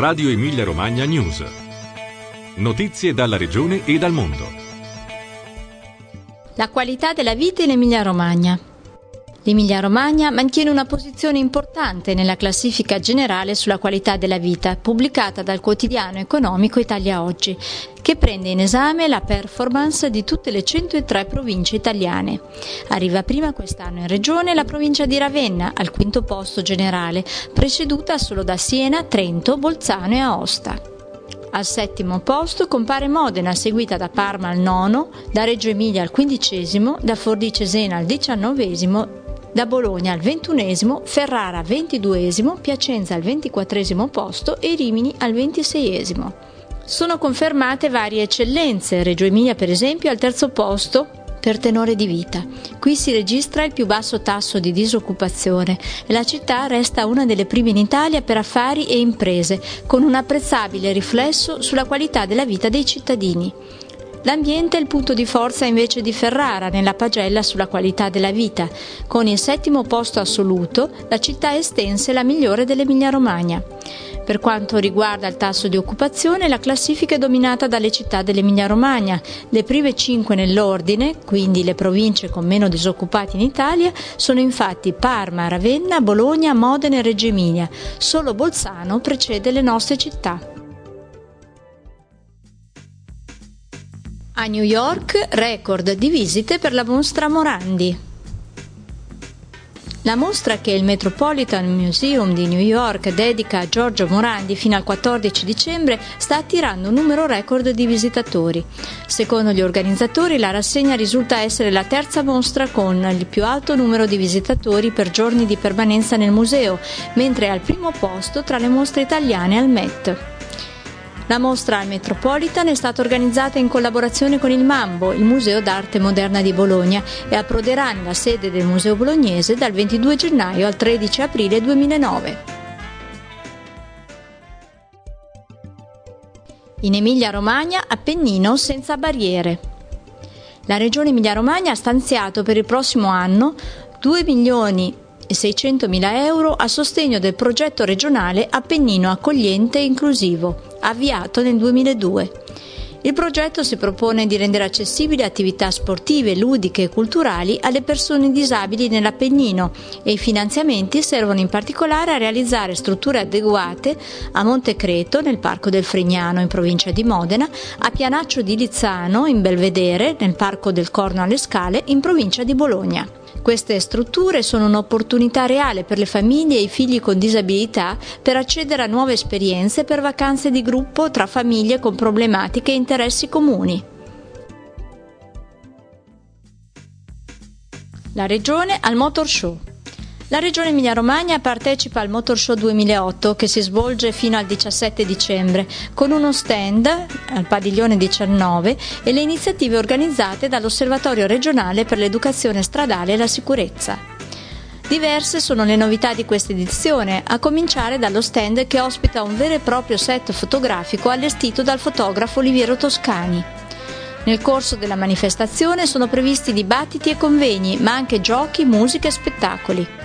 Radio Emilia Romagna News. Notizie dalla regione e dal mondo. La qualità della vita in Emilia Romagna. L'Emilia Romagna mantiene una posizione importante nella classifica generale sulla qualità della vita, pubblicata dal quotidiano economico Italia Oggi, che prende in esame la performance di tutte le 103 province italiane. Arriva prima quest'anno in regione la provincia di Ravenna, al quinto posto generale, preceduta solo da Siena, Trento, Bolzano e Aosta. Al settimo posto compare Modena, seguita da Parma al nono, da Reggio Emilia al quindicesimo, da Forlì Cesena al diciannovesimo, da Bologna al 21esimo, Ferrara al 22esimo, Piacenza al 24esimo posto e Rimini al 26esimo. Sono confermate varie eccellenze, Reggio Emilia per esempio al terzo posto per tenore di vita. Qui si registra il più basso tasso di disoccupazione e la città resta una delle prime in Italia per affari e imprese, con un apprezzabile riflesso sulla qualità della vita dei cittadini. L'ambiente è il punto di forza invece di Ferrara nella pagella sulla qualità della vita. Con il settimo posto assoluto, la città estense è la migliore dell'Emilia-Romagna. Per quanto riguarda il tasso di occupazione, la classifica è dominata dalle città dell'Emilia-Romagna. Le prime 5 nell'ordine, quindi le province con meno disoccupati in Italia, sono infatti Parma, Ravenna, Bologna, Modena e Reggio Emilia. Solo Bolzano precede le nostre città. A New York, record di visite per la mostra Morandi. La mostra che il Metropolitan Museum di New York dedica a Giorgio Morandi fino al 14 dicembre sta attirando un numero record di visitatori. Secondo gli organizzatori, la rassegna risulta essere la terza mostra con il più alto numero di visitatori per giorni di permanenza nel museo, mentre è al primo posto tra le mostre italiane al Met. La mostra al Metropolitan è stata organizzata in collaborazione con il Mambo, il Museo d'Arte Moderna di Bologna, e approderà nella sede del Museo Bolognese dal 22 gennaio al 13 aprile 2009. In Emilia-Romagna, Appennino senza barriere. La Regione Emilia-Romagna ha stanziato per il prossimo anno 2.600.000 euro a sostegno del progetto regionale Appennino accogliente e inclusivo, avviato nel 2002. Il progetto si propone di rendere accessibili attività sportive, ludiche e culturali alle persone disabili nell'Appennino e i finanziamenti servono in particolare a realizzare strutture adeguate a Montecreto, nel Parco del Frignano in provincia di Modena, a Pianaccio di Lizzano in Belvedere, nel Parco del Corno alle Scale in provincia di Bologna. Queste strutture sono un'opportunità reale per le famiglie e i figli con disabilità per accedere a nuove esperienze per vacanze di gruppo tra famiglie con problematiche e interessi comuni. La Regione al Motor Show. La Regione Emilia-Romagna partecipa al Motor Show 2008 che si svolge fino al 17 dicembre con uno stand al Padiglione 19 e le iniziative organizzate dall'Osservatorio regionale per l'educazione stradale e la sicurezza. Diverse sono le novità di questa edizione, a cominciare dallo stand che ospita un vero e proprio set fotografico allestito dal fotografo Oliviero Toscani. Nel corso della manifestazione sono previsti dibattiti e convegni, ma anche giochi, musica e spettacoli.